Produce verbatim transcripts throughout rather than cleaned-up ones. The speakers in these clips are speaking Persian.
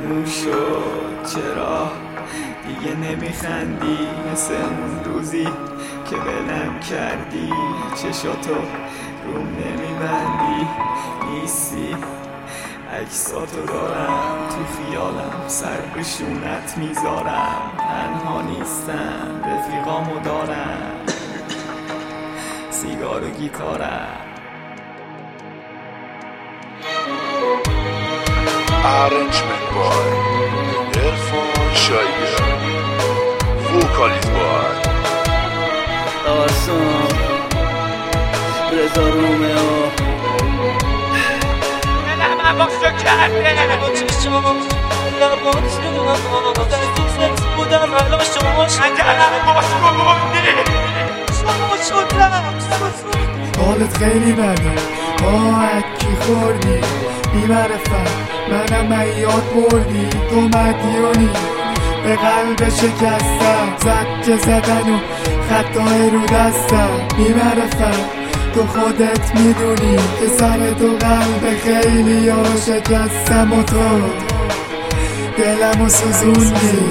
فراموش شد. چرا دیگه نمیخندی مثل اون روزی که بلم کردی؟ چشاتو روم نمیبندی، نیستی، عکساتو دارم تو خیالم، سر به شونت میذارم. تنها نیستم، رفیقامو دارم، سیگار و گیتارم. Arrangement by Irfan Shaibi. Vocalist by آسان رضا رومئو. دلم باشو کرده با چشم لبات رو دستیزت بودم الان شما شدم. دلم باشو بودی شما شدم. حالت خیلی بده، آکی خوردی بی‌معرفت، منم میاد بردی. تو مدیونی به قلب شکستم، زد زدن و خطای رو دستم. بی‌معرفت تو خودت میدونی که سر تو قلب خیلی ها شکستم و تو دلمو سوزوندی.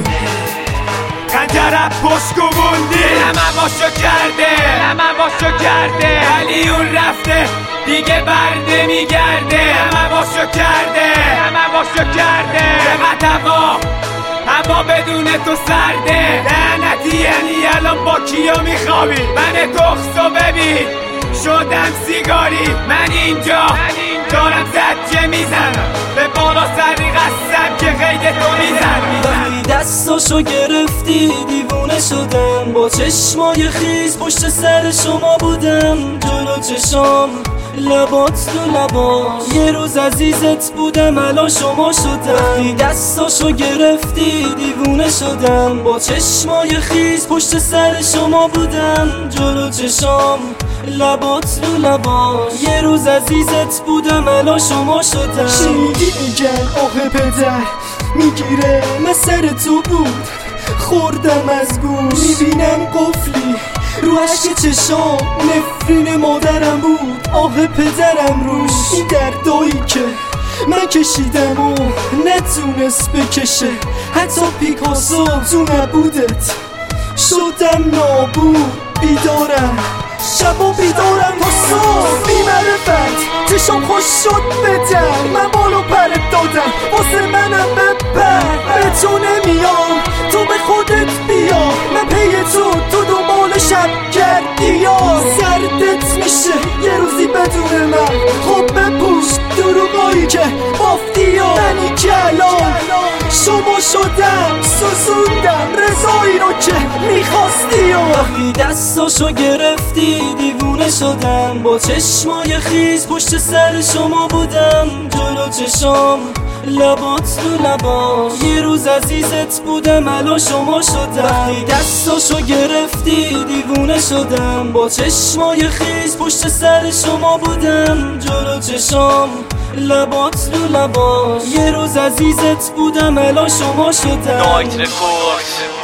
خنجرم پشت گووندی، دلم باشو کرده، دلم باشو کرده، ولی اون رفته دیگه بر نمیگرده. دلم باشو کرده، دلم باشو کرده، چقدر هوا هوا بدون تو سرده. لعنتی یعنی الان با کیا میخوابی؟ من تخصو ببین شدم سیگاری. من اینجا دارم زجه میزنم، به بالا سری قسم که قید تو میزنم. وقتی دستاشو گرفتی دیوونه شدم، با چشمای خیز پشت سر شما بودم. جلو چشام لبات تو لبا، یه روز عزیزت بودم الان شما شدم. وقتی دستاشو گرفتی دیوونه شدم، با چشمای خیز پشت سر شما بودم. جلو چشام لبات رو لبا، یه روز عزیزت بودم الان شما شدم. شنیدی میگن آه پدر میگیره، من سر تو بود خوردم از گوش. میبینم قفلی رو عشق چشام، نفرین مادرم بود آه پدرم روش. این دردایی که من کشیدم و نتونست بکشه حتی پیکاسو، تو نبودت شدم نابود. بیدارم شبا بیدارم تا صبح، بی‌معرفت چشام خوش شد بتر. من بالو پرت دادم واسه منم بپر، به تو نمیام تو به خودت بیا. من پی تو تو دنبال شب کردی یا سردت میشه یه روزی بدون من. خب بپوش دروغایی که بافتی یا منی که الان شما شدم، سوزوندم رضایی رو که میخواستی. یا وقتی دستاشو گرفتی دیوونه شدم، با چشمای خیز پشت سر شما بودم. جلو چشام لبات تو لبا، یه روز عزیزت بودم الان شما شدم. وقتی دستاشو گرفتی دیوونه شدم، با چشمای خیز پشت سر شما بودم. جلو چشام لبات رو لبا، یه روز عزیزت بودم الان شما شدم. نایت رکورد